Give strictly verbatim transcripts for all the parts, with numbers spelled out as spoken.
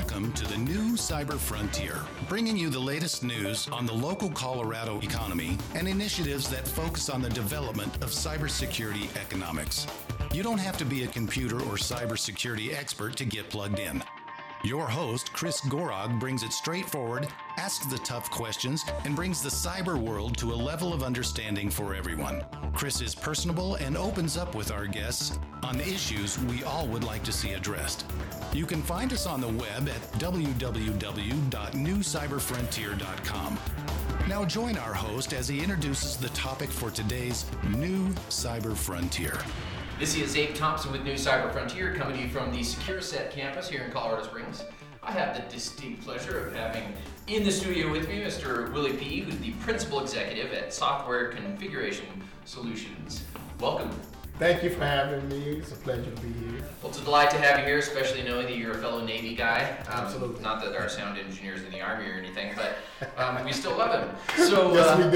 Welcome to the new Cyber Frontier, bringing you the latest news on the local Colorado economy and initiatives that focus on the development of cybersecurity economics. You don't have to be a computer or cybersecurity expert to get plugged in. Your host, Chris Gorog, brings it straightforward, asks the tough questions, and brings the cyber world to a level of understanding for everyone. Chris is personable and opens up with our guests on issues we all would like to see addressed. You can find us on the web at w w w dot new cyber frontier dot com. Now join our host as he introduces the topic for today's New Cyber Frontier. This is Abe Thompson with New Cyber Frontier, coming to you from the SecureSet campus here in Colorado Springs. I have the distinct pleasure of having in the studio with me Mister Willie P., who's the Principal Executive at Software Configuration Solutions. Welcome. Thank you for having me. It's a pleasure to be here. Well, it's a delight to have you here, especially knowing that you're a fellow Navy guy. Um, Absolutely. Not that our sound engineer's in the Army or anything, but um, we still love him. So, yes, uh, we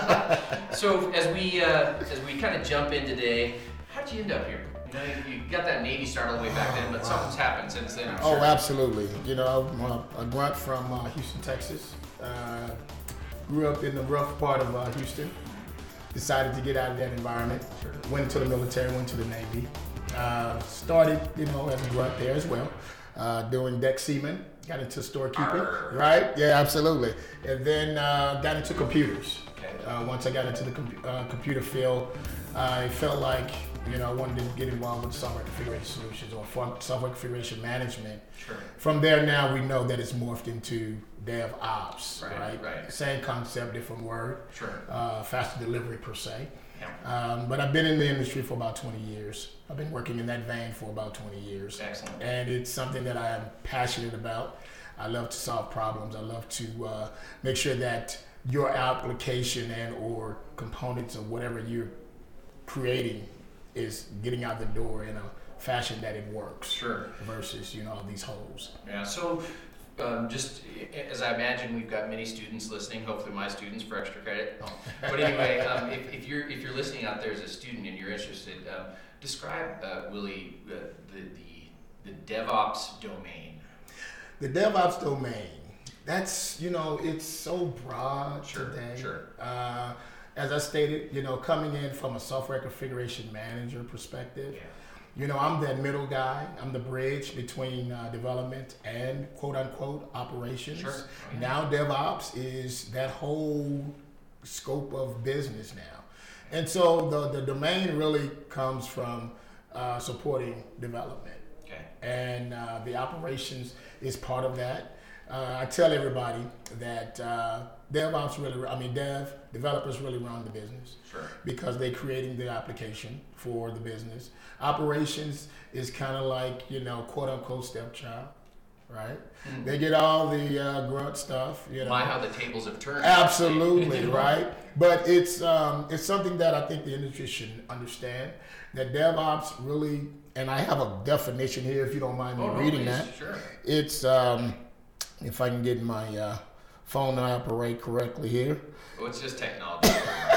do. So as we uh, as we kind of jump in today, how'd you end up here? You know, you, you got that Navy start all the way back then, but something's happened since then, I'm Oh, sure. absolutely. You know, I'm a, a grunt from uh, Houston, Texas. Uh, grew up in the rough part of uh, Houston. Decided to get out of that environment. Sure. Went into the military, went to the Navy. Uh, started, you know, as a grunt there as well. Uh, doing deck seaman. Got into storekeeping, Arr. right? Yeah, absolutely. And then uh, got into computers. Okay. Uh, once I got into the com- uh, computer field, I felt like, you know, I wanted to get involved with software configuration solutions or software configuration management. Sure. From there, now we know that it's morphed into DevOps, Right, right? right. Same concept, different word. Sure. Uh, faster delivery per se. Yeah. Um, but I've been in the industry for about twenty years. I've been working in that vein for about twenty years. Excellent. And it's something that I am passionate about. I love to solve problems. I love to uh, make sure that your application and or components of whatever you're creating is getting out the door in a fashion that it works. Sure. Versus, you know, all these holes. Yeah, so um, just as I imagine, we've got many students listening, hopefully my students for extra credit. Oh. But anyway, um, if, if you're if you're listening out there as a student and you're interested, um, describe, uh, Willie, uh, the, the, the DevOps domain. The DevOps domain, that's, you know, it's so broad Sure, today. sure. Uh, as I stated, you know, coming in from a software configuration manager perspective, Yeah. you know, I'm that middle guy. I'm the bridge between uh, development and quote unquote operations. Sure. Oh, yeah. Now DevOps is that whole scope of business now. And so the, the domain really comes from uh, supporting development. Okay. And uh, the operations is part of that. Uh, I tell everybody that uh, DevOps really, I mean, dev, developers really run the business. Sure. Because they're creating the application for the business. Operations is kind of like, you know, quote unquote stepchild, right? Mm. They get all the uh, grunt stuff, you know. My, how the tables have turned. Absolutely, right? But it's um, it's something that I think the industry should understand, that DevOps really, and I have a definition here if you don't mind me Oh, no, reading please, that. Sure. It's, um, if I can get my uh, phone to operate correctly here. Well, it's just technology.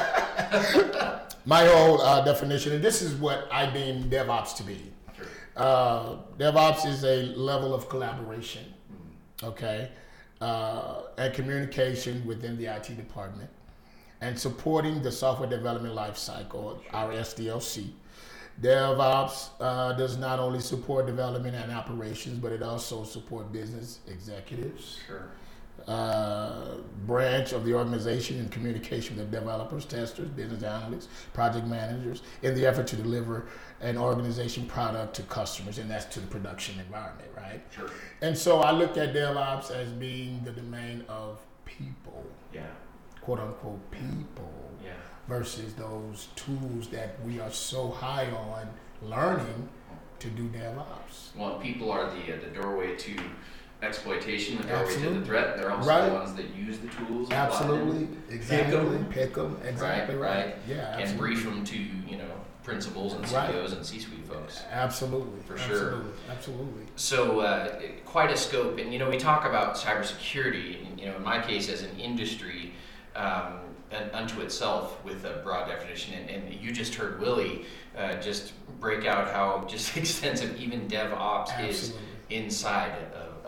My whole uh, definition, and this is what I deem DevOps to be. Sure. Uh, DevOps is a level of collaboration, okay, uh, and communication within the I T department, and supporting the software development lifecycle, our S D L C. DevOps uh, does not only support development and operations, but it also supports business executives, Sure. uh, branch of the organization in communication with developers, testers, business analysts, project managers in the effort to deliver an organization product to customers, and that's to the production environment, right? Sure. And so I look at DevOps as being the domain of people, Yeah. quote unquote people, Yeah. versus those tools that we are so high on learning to do DevOps. Well, people are the uh, the doorway to exploitation, the doorway to Absolutely. the threat. They're also Right. the ones that use the tools. and Absolutely, apply them, exactly, pick them, exactly Right, right. right. Yeah, and absolutely. brief them to you know principals and Right. C E Os and C-suite folks. Absolutely, For sure. absolutely, absolutely. So uh, quite a scope, and you know we talk about cybersecurity. And, you know, in my case, as an industry. Um, and unto itself with a broad definition, and, and you just heard Willie uh, just break out how just extensive even DevOps Absolutely. is inside of,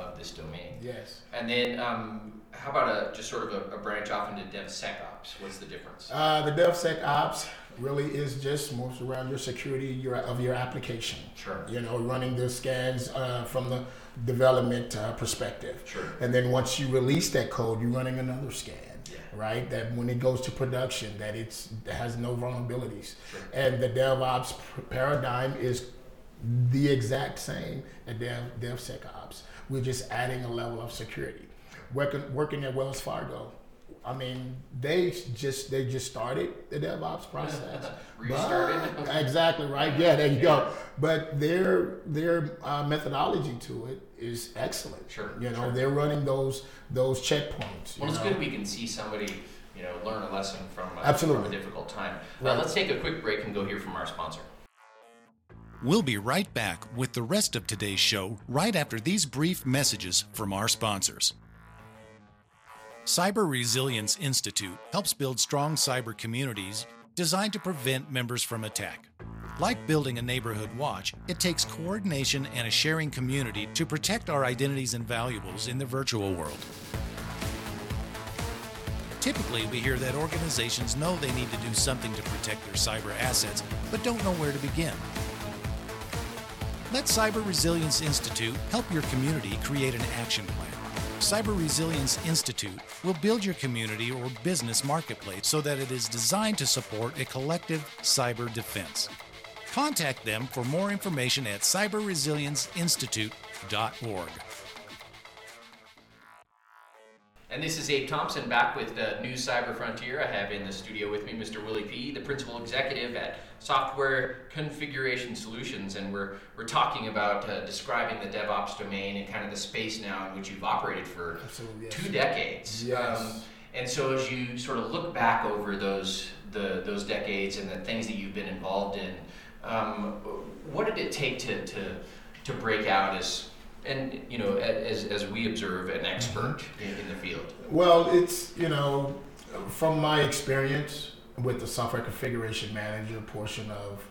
of this domain. Yes. And then um, how about a just sort of a, a branch off into DevSecOps? What's the difference? Uh, the DevSecOps really is just moves around your security your, of your application. Sure. You know, running the scans uh, from the development uh, perspective. Sure. And then once you release that code, you're running another scan. Yeah. Right? That when it goes to production, that it's it has no vulnerabilities. Sure. And the DevOps paradigm is the exact same at Dev, DevSecOps. We're just adding a level of security. Working, working at Wells Fargo, I mean, they just they just started the DevOps process. Restarted. But, exactly right. Yeah, there you yeah. go. But their their uh, methodology to it is excellent. Sure. You know, sure. they're running those those checkpoints. Well, it's know? good we can see somebody, you know, learn a lesson from a, Absolutely. from a difficult time. Right. Uh, let's take a quick break and go hear from our sponsor. We'll be right back with the rest of today's show right after these brief messages from our sponsors. Cyber Resilience Institute helps build strong cyber communities designed to prevent members from attack. Like building a neighborhood watch, it takes coordination and a sharing community to protect our identities and valuables in the virtual world. Typically, we hear that organizations know they need to do something to protect their cyber assets, but don't know where to begin. Let Cyber Resilience Institute help your community create an action plan. Cyber Resilience Institute will build your community or business marketplace so that it is designed to support a collective cyber defense. Contact them for more information at cyber resilience institute dot org. And this is Abe Thompson back with the New Cyber Frontier. I have in the studio with me Mister Willie P., the Principal Executive at Software Configuration Solutions, and we're we're talking about uh, describing the DevOps domain and kind of the space now in which you've operated for Absolutely, yes. two decades. Yes. Um, and so as you sort of look back over those the those decades and the things that you've been involved in, um, what did it take to to to break out as and you know, as as we observe, an expert in, in the field? Well, it's, you know, from my experience with the software configuration manager portion of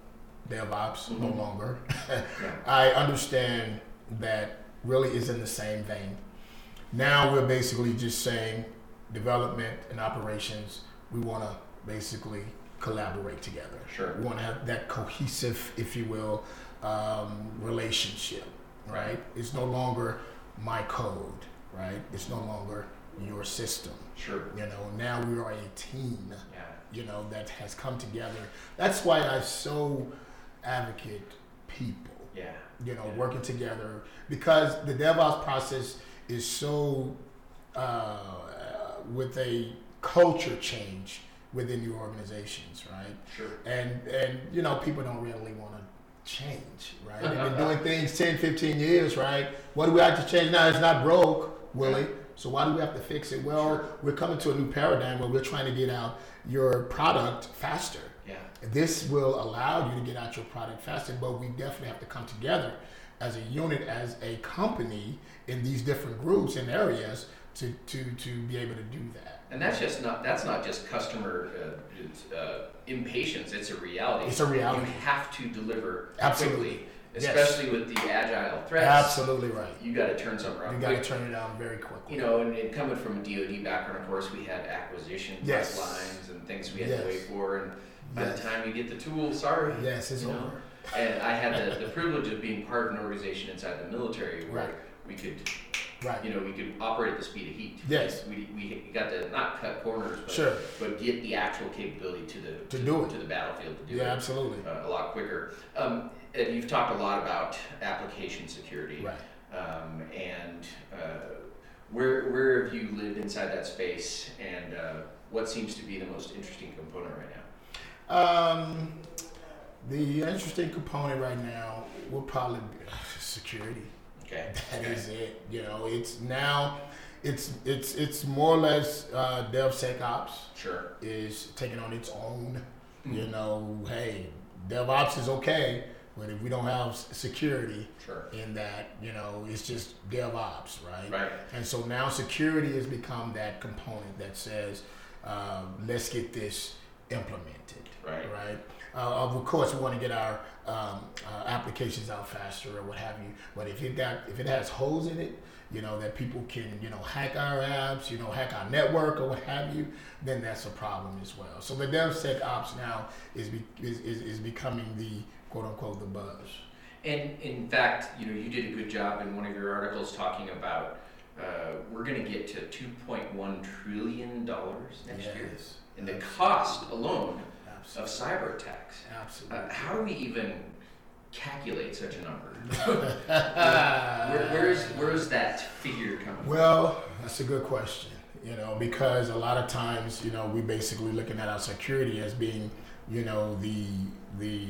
DevOps, mm-hmm. no longer, yeah. I understand that really is in the same vein. Now we're basically just saying development and operations, we want to basically collaborate together. Sure. We want to have that cohesive, if you will, um, relationship. Right? It's no longer my code, right? It's no longer your system. Sure. You know, now we are a team, yeah. you know, that has come together. That's why I so advocate people, yeah. you know, yeah. working together, because the DevOps process is so, uh, with a culture change within your organizations, right? Sure. And, and you know, people don't really want to change, right? They've been doing things ten, fifteen years, right? What do we have to change now? It's not broke, Willie. So why do we have to fix it? Well, sure. we're coming to a new paradigm where we're trying to get out your product faster. Yeah. This will allow you to get out your product faster, but we definitely have to come together as a unit, as a company in these different groups and areas to, to, to be able to do that. And that's just not that's not just customer uh, uh, impatience. It's a reality. It's a reality. You have to deliver Absolutely. quickly, especially yes. with the agile threats. Absolutely right. You got to turn something around. You got to turn it on very quickly. You know, and, and coming from a D O D background, of course, we had acquisition yes. pipelines and things we had yes. to wait for. And by yes. the time you get the tool, sorry. Yes, it's you over. Know? And I had the, the privilege of being part of an organization inside the military where right. we could. Right. You know, we could operate at the speed of heat. Yes. We, we got to not cut corners, but, sure. but get the actual capability to the to, to, do it to the battlefield to do yeah, it. Yeah, absolutely. Uh, a lot quicker. Um, and you've talked a lot about application security. Right. Um, and uh, where where have you lived inside that space, and uh, what seems to be the most interesting component right now? Um, the interesting component right now will probably be security. Okay. That okay. is it. You know, it's now, it's it's it's more or less uh, DevSecOps. Sure. Is taking on its own. Mm-hmm. You know, hey, DevOps is okay, but if we don't have security sure. in that, you know, it's just DevOps, right? Right. And so now security has become that component that says, um, let's get this implemented. Right. Right. Uh, of course, we want to get our um, uh, applications out faster or what have you. But if it got, if it has holes in it, you know, that people can, you know, hack our apps, you know, hack our network or what have you, then that's a problem as well. So the DevSecOps now is, be, is, is, is becoming the quote unquote the buzz. And in fact, you know, you did a good job in one of your articles talking about uh, we're going to get to two point one trillion dollars next yes. year. And the cost alone Absolutely. of cyber attacks. Absolutely. Uh, how do we even calculate such a number? where, where is where is that figure coming from? Well, that's a good question. You know, because a lot of times, you know, we basically looking at our security as being, you know, the the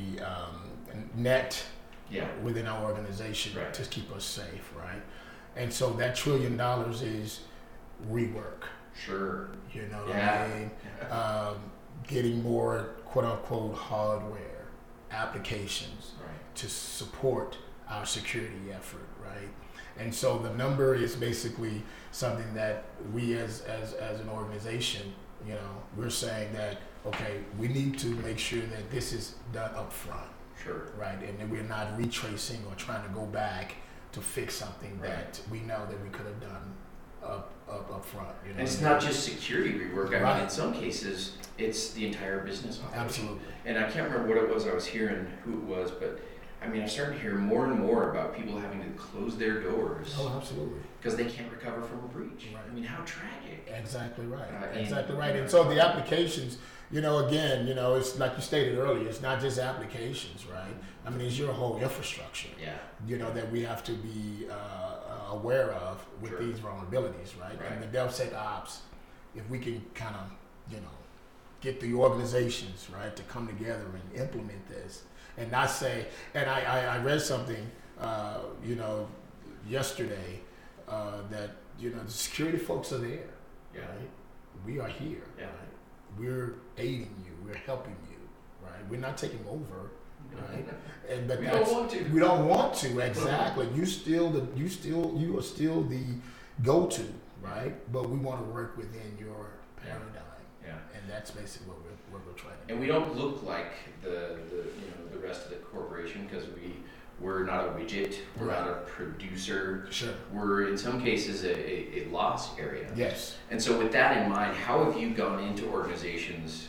um, net yeah. within our organization right. to keep us safe, right? And so that trillion dollars is rework. Sure. You know what yeah. I mean? um, getting more quote unquote hardware applications right. to support our security effort, right? And so the number is basically something that we as, as, as an organization, you know, we're saying that, okay, we need to make sure that this is done up front. Sure. Right, and that we're not retracing or trying to go back to fix something right. that we know that we could have done up up, up front. You know, and it's not just security rework. I right. mean, in some cases, it's the entire business operation. Absolutely. And I can't remember what it was I was hearing, who it was, but I mean, I'm starting to hear more and more about people having to close their doors. Oh, absolutely. Because they can't recover from a breach. Right. I mean, how tragic. Exactly right. Uh, exactly and, right. And so the applications, you know, again, you know, it's like you stated earlier, it's not just applications, right? I mean, it's your whole infrastructure, yeah. you know, that we have to be uh, aware of with sure. these vulnerabilities, right? right? And the DevSecOps, if we can kind of, you know, get the organizations, right, to come together and implement this and not say, and I, I, I read something, uh, you know, yesterday uh, that, you know, the security folks are there, yeah. right? We are here, yeah. right? We're aiding you, we're helping you, right? We're not taking over, right? And but we that's, don't want to. We don't want to, exactly. You still the you still you are still the go-to, right? But we want to work within your paradigm. Yeah. And that's basically what we're what we're trying to do. And we don't look like the, the you know the rest of the corporation because we we're not a widget, we're right. not a producer. Sure. We're in some cases a, a, a loss area. Yes. And so with that in mind, how have you gone into organizations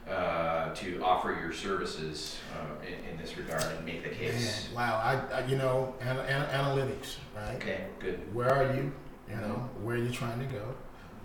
uh, to offer your services uh, in, in this regard and make the case? Man, wow, I, I you know an, an, analytics, right? Okay, good. Where are you? You know, where are you trying to go?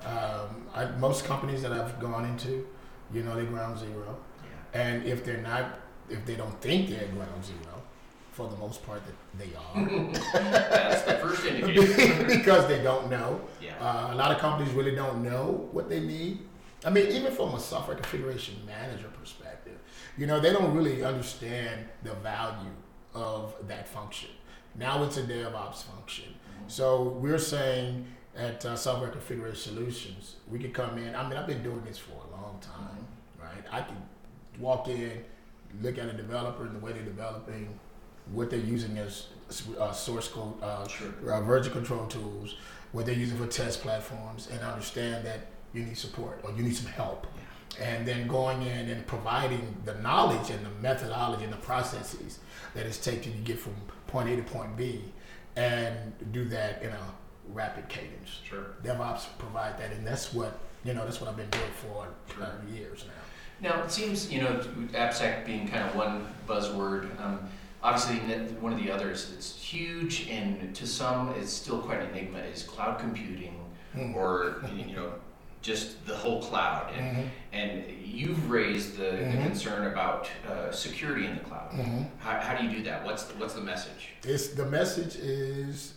Um, I, most companies that I've gone into, you know, they're ground zero. Yeah. And if they're not, if they don't think they're ground zero, for the most part that they are. That's the first indicator. Because they don't know. Yeah. Uh, a lot of companies really don't know what they need. I mean, even from a software configuration manager perspective, you know, they don't really understand the value of that function. Now it's a DevOps function. Mm-hmm. So we're saying at uh, Software Configuration Solutions, we could come in. I mean, I've been doing this for a long time, mm-hmm. right? I can walk in, look at a developer and the way they're developing, what they're using as uh, source code, uh, sure. uh, version control tools, what they're using for test platforms, and understand that you need support or you need some help. Yeah. And then going in and providing the knowledge and the methodology and the processes that it's taken to get from point A to point B and do that in a rapid cadence. Sure. DevOps provide that, and that's what, you know, that's what I've been doing for sure. uh, years now. Now, it seems, you know, AppSec being kind of one buzzword, um, obviously one of the others that's huge and to some is still quite an enigma is cloud computing mm. or, you know, just the whole cloud. And, mm-hmm. and you've raised the, mm-hmm. the concern about uh, security in the cloud. Mm-hmm. How, how do you do that? What's the, what's the message? It's, the message is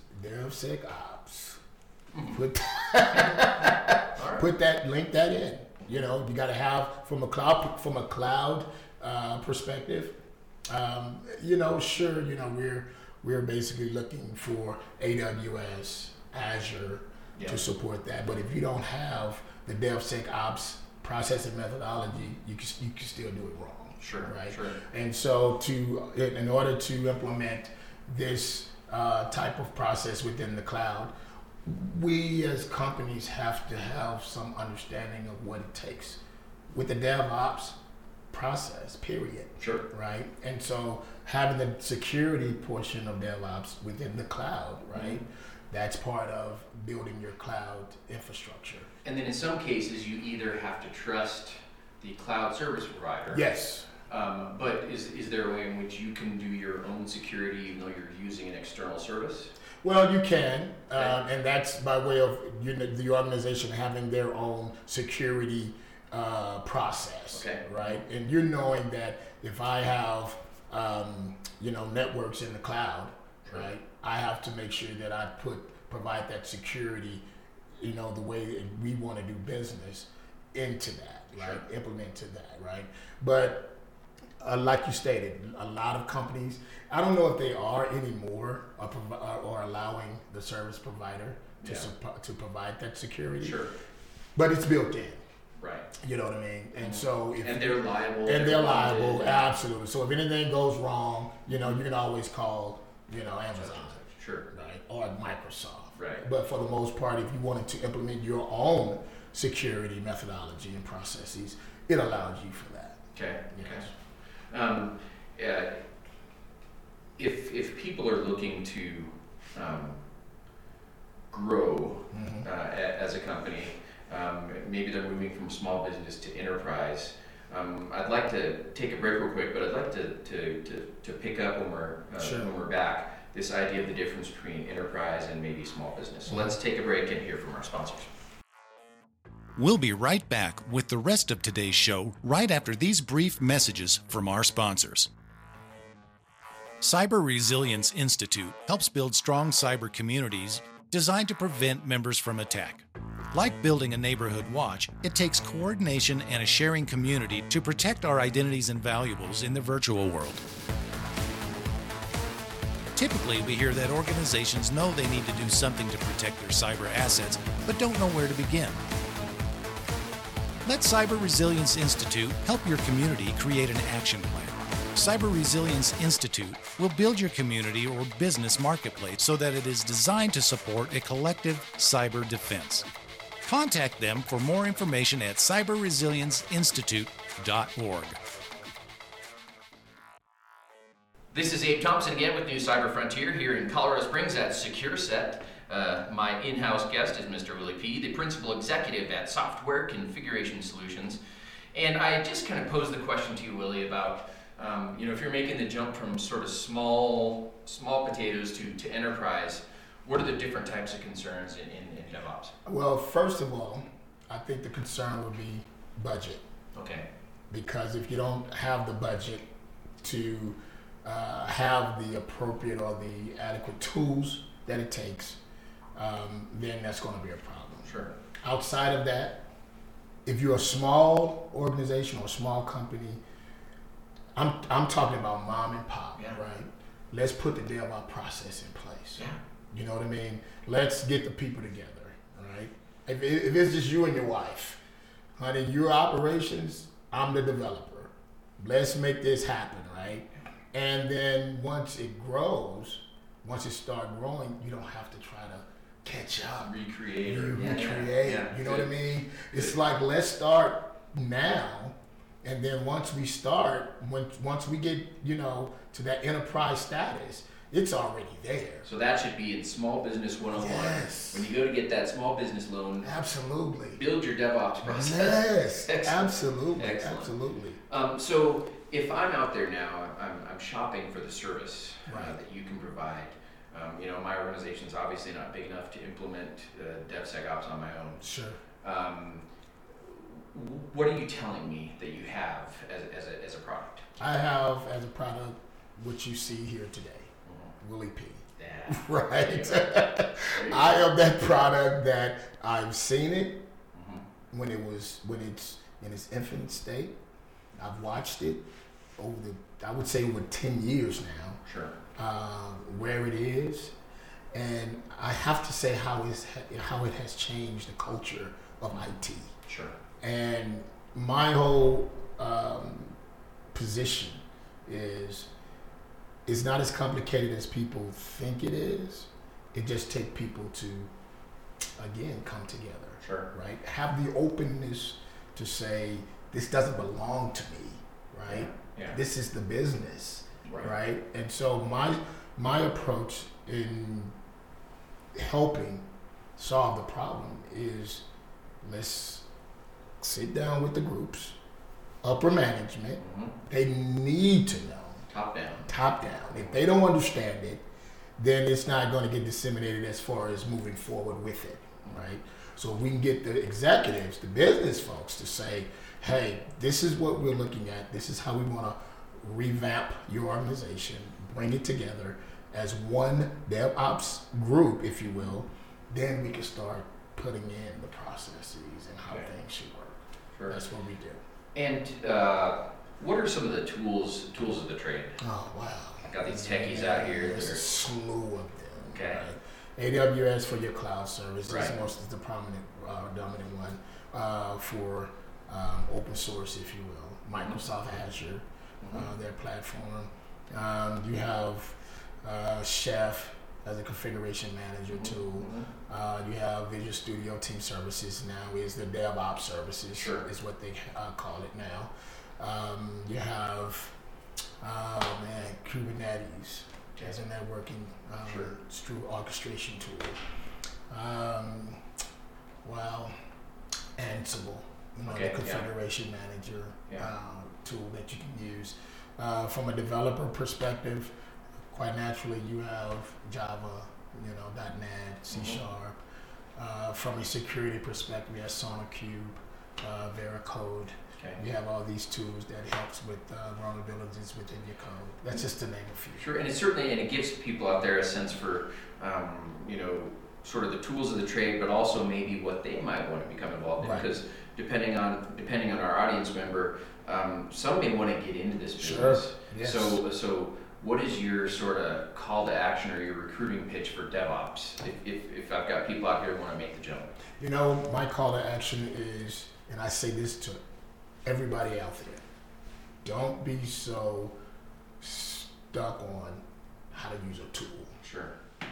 DevSecOps. Mm-hmm. Put, right. put that, link that in. You know, you got to have from a cloud from a cloud uh, perspective. Um, you know, sure, you know we're we're basically looking for A W S, Azure yeah. to support that. But if you don't have the DevSecOps process and methodology, you can you can still do it wrong. Sure, right. Sure. And so, to in, in order to implement this uh, type of process within the cloud, we as companies have to have some understanding of what it takes. With the DevOps process, period. Sure. Right? And so having the security portion of DevOps within the cloud, right? Mm-hmm. That's part of building your cloud infrastructure. And then in some cases, you either have to trust the cloud service provider. Yes. Um, but is, is there a way in which you can do your own security even though you're using an external service? Well, you can, Okay. um, and that's by way of you know, the organization having their own security uh, process, Okay. right? And you're knowing that if I have, um, you know, networks in the cloud, Sure. right, I have to make sure that I put provide that security, you know, the way that we want to do business into that, right? Sure. Implement to that, right? But Uh, like you stated, a lot of companies, I don't know if they are anymore, or, provi- or allowing the service provider to Yeah. supp- to provide that security. Sure. But it's built in. Right. You know what I mean? And so if And they're liable. and they're liable, bonded. absolutely. So if anything goes wrong, you know, you can always call, you know, Amazon, Sure. right, or Microsoft. Right. But for the most part, if you wanted to implement your own security methodology and processes, it allows you for that. Okay. Yes. Okay. Um, uh, if if people are looking to um, grow Mhm. uh, a, as a company, um, maybe they're moving from small business to enterprise. Um, I'd like to take a break real quick, but I'd like to to, to, to pick up when we're uh, Sure. when we're back this idea of the difference between enterprise and maybe small business. So let's take a break and hear from our sponsors. We'll be right back with the rest of today's show right after these brief messages from our sponsors. Cyber Resilience Institute helps build strong cyber communities designed to prevent members from attack. Like building a neighborhood watch, it takes coordination and a sharing community to protect our identities and valuables in the virtual world. Typically, we hear that organizations know they need to do something to protect their cyber assets, but don't know where to begin. Let Cyber Resilience Institute help your community create an action plan. Cyber Resilience Institute will build your community or business marketplace so that it is designed to support a collective cyber defense. Contact them for more information at cyber resilience institute dot org. This is Abe Thompson again with New Cyber Frontier here in Colorado Springs at SecureSet. Uh, my in-house guest is Mister Willie P., the principal executive at Software Configuration Solutions. And I just kind of posed the question to you, Willie, about, um, you know, if you're making the jump from sort of small small potatoes to, to enterprise, what are the different types of concerns in, in, in DevOps? Well, first of all, I think the concern would be budget. Okay. Because if you don't have the budget to uh, have the appropriate or the adequate tools that it takes, um, then that's going to be a problem. Sure. Outside of that, if you're a small organization or a small company, I'm I'm talking about mom and pop, Yeah. right? Let's put the DevOps process in place. Yeah. You know what I mean? Let's get the people together, right? If, if it's just you and your wife, honey, your operations, I'm the developer. Let's make this happen, right? And then once it grows, once it starts growing, you don't have to try to catch up. Recreate. You or- yeah, yeah, recreate, yeah. you know what I mean? It's Good. like, let's start now. And then once we start, once, once we get, you know, to that enterprise status, it's already there. So that should be in Small Business one oh one. Yes. When you go to get that small business loan, Absolutely. build your DevOps process. Yes, Excellent. absolutely, Excellent. absolutely. Um, so if I'm out there now, I'm, I'm shopping for the service uh, Right. that you can provide. Um, you know, my organization's obviously not big enough to implement uh, DevSecOps on my own. Sure. Um, w- what are you telling me that you have as, as, a, as a product? I have as a product what you see here today, Willie P. Yeah. Right. There you go. I am that product that I've seen it Mhm. when it was when it's in its infant state. I've watched it over the I would say over ten years now, Sure. uh, where it is, and I have to say how it's how it has changed the culture of I T. Sure. And my whole um, position is it's not as complicated as people think it is. It just takes people to, again, come together, Sure. right? Have the openness to say, this doesn't belong to me, right? Yeah. Yeah. This is the business, Right. right? And so my my approach in helping solve the problem is let's sit down with the groups, upper management. Mm-hmm. They need to know. Top down. Top down. If they don't understand it, then it's not going to get disseminated as far as moving forward with it, right? So we can get the executives, the business folks to say, hey, this is what we're looking at. This is how we want to revamp your organization, bring it together as one DevOps group, if you will. Then we can start putting in the processes and how Okay. things should work. Sure. That's what we do. And uh, what are some of the tools tools of the trade? Oh, wow. Got these techies out here. There's They're- a slew of them. Okay. Right? A W S for your cloud service Right. is most of the prominent, uh, dominant one uh, for um, open source, if you will. Microsoft Azure, uh, their platform. Um, you have uh, Chef as a configuration manager tool. Mhm. Uh, you have Visual Studio Team Services now is the DevOps services Sure. is what they uh, call it now. Um, you have, oh man, Kubernetes as a networking um, Sure. through orchestration tool. Um, well, Ansible, you know, Okay, the yeah. configuration manager Yeah. uh, tool that you can use. Uh, from a developer perspective, quite naturally you have Java, you know, .NET, C Mhm. Sharp. Uh, from a security perspective, we have SonarQube, uh, Veracode. Okay. We have all these tools that helps with uh, vulnerabilities within your code. That's just to name a few. Sure, and it certainly and it gives people out there a sense for um, you know sort of the tools of the trade, but also maybe what they might want to become involved in. Right. Because depending on depending on our audience member, um, some may want to get into this business. Sure. Yes. So so what is your sort of call to action or your recruiting pitch for DevOps? If if, if I've got people out here who want to make the jump. You know, my call to action is, and I say this to everybody out there, don't be so stuck on how to use a tool. Sure.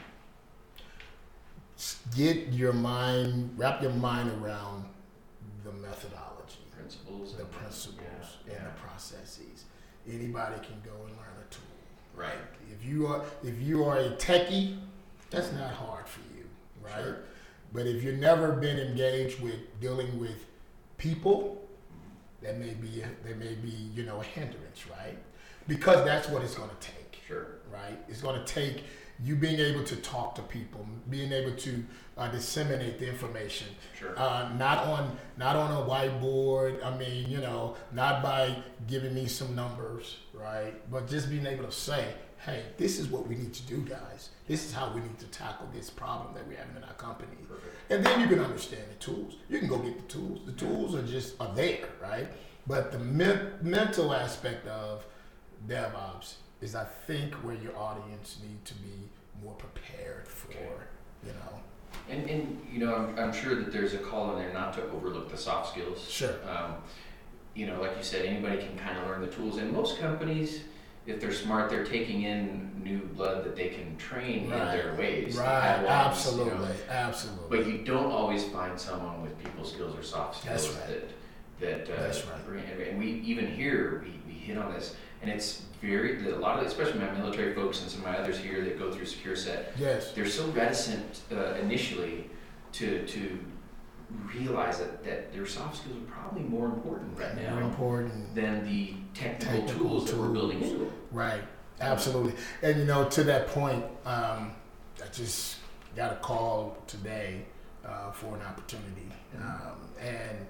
Get your mind, wrap your mind around the methodology, Principles. the and- principles, yeah, and yeah. the processes. Anybody can go and learn a tool. Right. If you are if you are a techie, that's not hard for you, right? Sure. But if you've never been engaged with dealing with people, that may be that may be you know a hindrance, right? Because that's what it's going to take, Sure. right? It's going to take you being able to talk to people, being able to uh, disseminate the information, Sure. uh, not on not on a whiteboard. I mean, you know, not by giving me some numbers, right? But just being able to say, hey, this is what we need to do, guys. This is how we need to tackle this problem that we're having in our company. Perfect. And then you can understand the tools. You can go get the tools. The tools are just are there, right? But the men- mental aspect of DevOps is, I think, where your audience need to be more prepared for, Okay. you know. And, and you know, I'm, I'm sure that there's a call in there not to overlook the soft skills. Sure. Um, you know, like you said, anybody can kind of learn the tools. And most companies, if they're smart, they're taking in new blood that they can train in Right. their ways. the Right, Padawans, absolutely, you know. absolutely. But you don't always find someone with people skills or soft That's skills right. that that uh, That's right. bring. And we even here we, we hit on this, and it's very a lot of especially my military folks and some of my others here that go through Secure Set. Yes. They're so reticent uh, initially to to realize that, that their soft skills are probably more important right now More important. than the technical, Technical tools, that we're tools. building into it. Right. Absolutely. And you know, to that point, um, I just got a call today uh, for an opportunity, um, and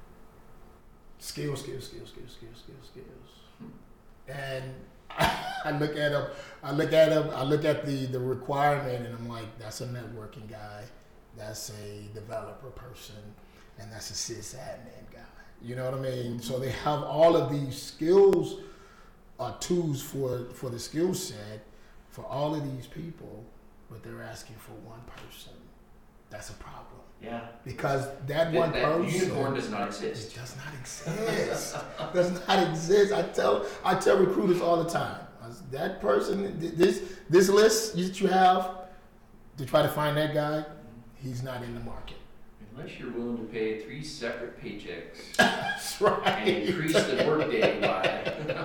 skills, skills, skills, skills, skills, skills, skills. And I look at him, I look at him, I look at the the requirement, and I'm like, that's a networking guy, that's a developer person, and that's a sysadmin guy. You know what I mean? So they have all of these skills or tools for for the skill set for all of these people, but they're asking for one person. That's a problem. Yeah. Because that That, one that person unicorn does not it exist. does not exist. does not exist. I tell I tell recruiters all the time. I s- That person, th- this this list that you have to try to find that guy, he's not in the market. Unless you're willing to pay three separate paychecks That's right. and increase the workday by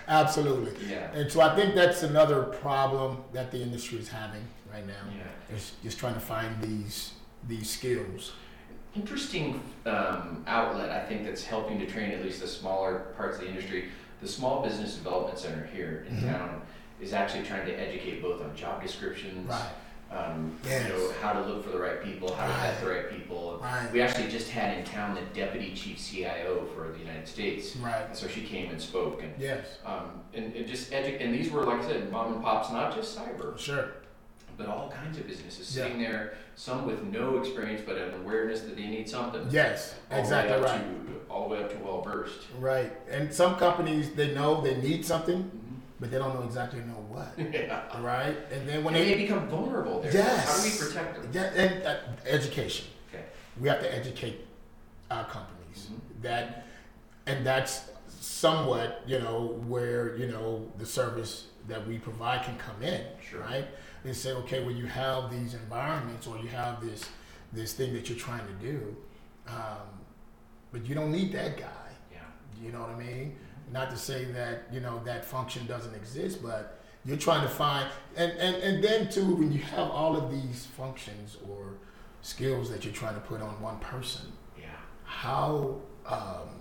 Absolutely. Yeah. And so I think that's another problem that the industry is having right now. Yeah. Is just trying to find these these skills. Interesting um, outlet, I think, that's helping to train at least the smaller parts of the industry. The Small Business Development Center here in Mhm. town is actually trying to educate both on job descriptions, Right. um, Yes. you know, how to look for the right people, how to vet Right. the right people. Right. We actually just had in town the Deputy Chief C I O for the United States. Right. And so she came and spoke, and Yes. um, and, and just edu- and these were, like I said, mom and pops, not just cyber, Sure. but all kinds of businesses Yeah. sitting there, some with no experience but an awareness that they need something. Yes. All the way Exactly up right. To, all the way up to well versed. Right. And some companies, they know they need something, Mm-hmm. but they don't know exactly know what. Yeah. Right. And then when And they they become vulnerable there. Yes. How do we protect them? Yeah, and uh, education. Okay. We have to educate our companies Mhm. that, and that's somewhat, you know, where, you know, the service that we provide can come in, Sure. right? They say, okay, well, you have these environments or you have this this thing that you're trying to do, um, but you don't need that guy. Yeah. You know what I mean? Not to say that, you know, that function doesn't exist, but you're trying to find, and, and, and then too, when you have all of these functions or skills that you're trying to put on one person, Yeah. how um,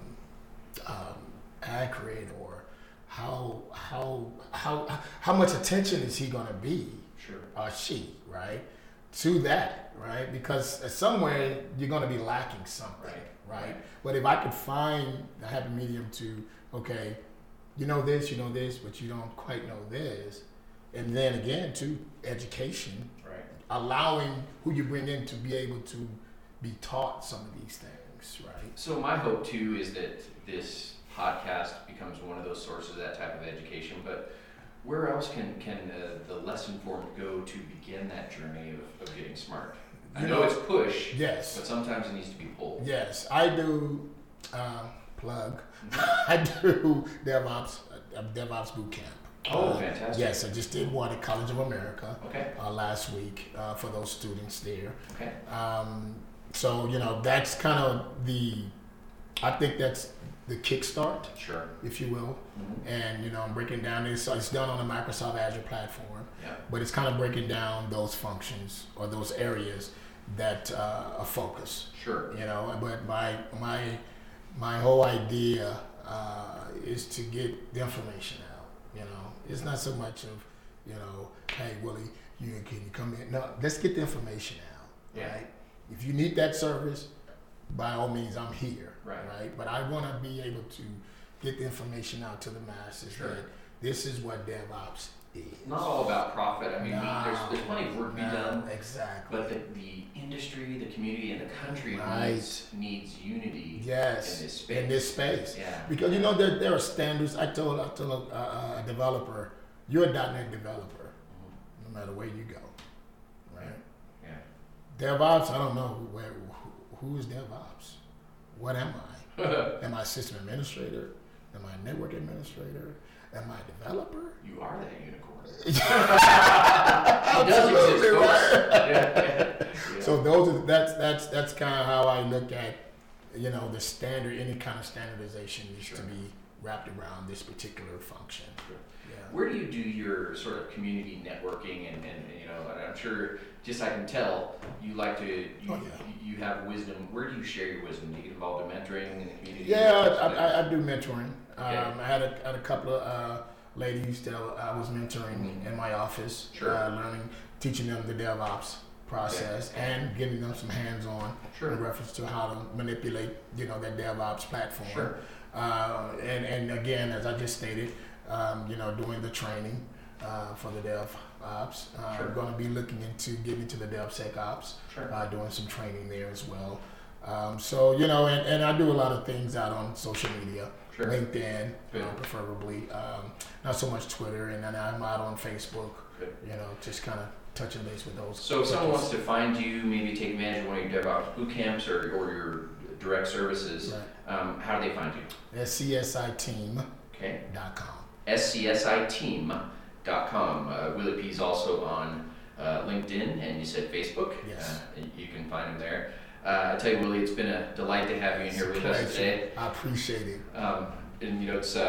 um, accurate or how, how, how, how much attention is he going to be, Sure. or she, right, to that, right? Because somewhere you're going to be lacking something, Right. right? But if I could find the happy medium to, okay, you know this, you know this, but you don't quite know this, and then again, to education, Right. allowing who you bring in to be able to be taught some of these things, right? So my hope too is that this podcast becomes one of those sources of that type of education. But where else can can uh, the less informed go to begin that journey of, of getting smart? I You know know- it's push, Yes, but sometimes it needs to be pulled. yes, I do. Um, plug. I do DevOps, uh, DevOps boot camp. Oh, Uh, fantastic. Yes, I just did one at College of America Okay. uh, last week uh, for those students there. Okay. Um, so you know that's kind of the, I think that's the kickstart, Sure. if you will. Mm-hmm. And you know I'm breaking down this. So it's done on the Microsoft Azure platform, Yeah. but it's kind of breaking down those functions or those areas that uh, are focus. Sure. You know, but my my my whole idea uh, is to get the information out. You know, it's not so much of, you know, hey Willie, you can you come in? No, let's get the information out. Yeah. Right. If you need that service, by all means, I'm here. Right. Right. But I want to be able to get the information out to the masses Sure. that this is what DevOps is. Not all about profit. I mean, we, No, there's there's plenty of work to be no, done. Exactly. But the, the industry, the community, and the country Right. needs needs unity Yes. in this space. In this space. Yeah. Because you know there, there are standards. I told I told a, a developer, you're a .dot net developer, no matter where you go, right? Yeah. DevOps, I don't know where who, who is DevOps. What am I? Am I a system administrator? Am I a network administrator? Am I a developer? You are that unicorn. Absolutely, exist, right? Yeah, yeah, yeah. So those are that's that's that's kind of how I look at, you know, the standard. Any kind of standardization needs Sure. to be wrapped around this particular function. Sure. Yeah. Where do you do your sort of community networking and, and you know, and I'm sure, just I can tell, you like to, you, Oh, yeah. you have wisdom. Where do you share your wisdom? Do you get involved in mentoring in the community? Yeah, I, I, I do mentoring. Okay. Um, I had a, had a couple of uh, ladies that I was mentoring Mhm. in my office, Sure. uh, learning, teaching them the DevOps process Okay. and giving them some hands-on Sure. in reference to how to manipulate, you know, that DevOps platform. Sure. Uh, and, and again, as I just stated, um, you know, doing the training uh, for the DevOps. Uh, Sure. I'm going to be looking into getting into the DevSecOps, Sure. uh, doing some training there as well. Um, so, you know, and, and I do a lot of things out on social media, Sure. LinkedIn, Good. uh, preferably, um, not so much Twitter, and then I'm out on Facebook, Good. you know, just kind of touching base with those. So if someone wants to find you, maybe take advantage of one of your DevOps boot camps or, or your direct services, Right. um, how do they find you? S C S I team Okay. dot com. S C S I team dot com. Uh, Willie P's also on uh, LinkedIn, and you said Facebook. Yes. Uh, you can find him there. Uh, I tell you, Willie, it's been a delight to have you in here It's a with us pleasure. today. I appreciate it. Um, and you know, it's uh,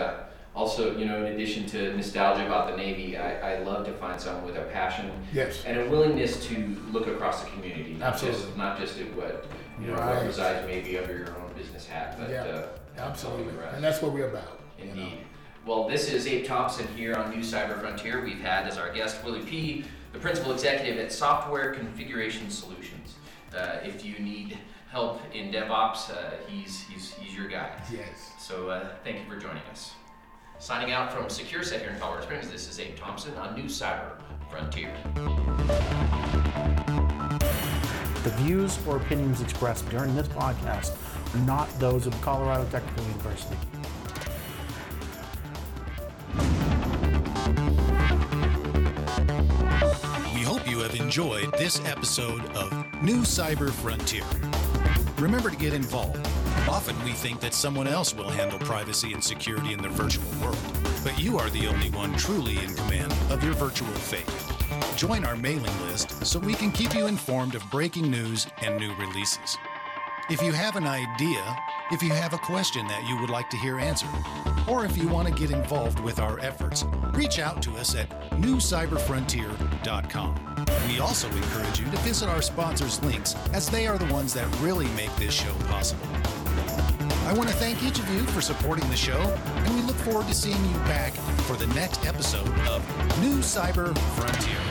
Also, you know, in addition to nostalgia about the Navy, I, I love to find someone with a passion Yes. and a willingness to look across the community, not Absolutely. just not just at what you know Right. what resides maybe under your own business hat, but Yeah. uh, Absolutely. helping the rest. And that's what we're about. you know. Indeed. Well, this is Abe Thompson here on New Cyber Frontier. We've had as our guest Willie P., the principal executive at Software Configuration Solutions. Uh, if you need help in DevOps, uh, he's, he's, he's your guy. Yes. So uh, thank you for joining us. Signing out from SecureSet here in Colorado Springs, this is Abe Thompson on New Cyber Frontier. The views or opinions expressed during this podcast are not those of Colorado Technical University. We hope you have enjoyed this episode of New Cyber Frontier. Remember to get involved. Often we think that someone else will handle privacy and security in the virtual world, but you are the only one truly in command of your virtual fate. Join our mailing list so we can keep you informed of breaking news and new releases. If you have an idea, if you have a question that you would like to hear answered, or if you want to get involved with our efforts, reach out to us at new cyber frontier dot com. We also encourage you to visit our sponsors' links, as they are the ones that really make this show possible. I want to thank each of you for supporting the show, and we look forward to seeing you back for the next episode of New Cyber Frontier.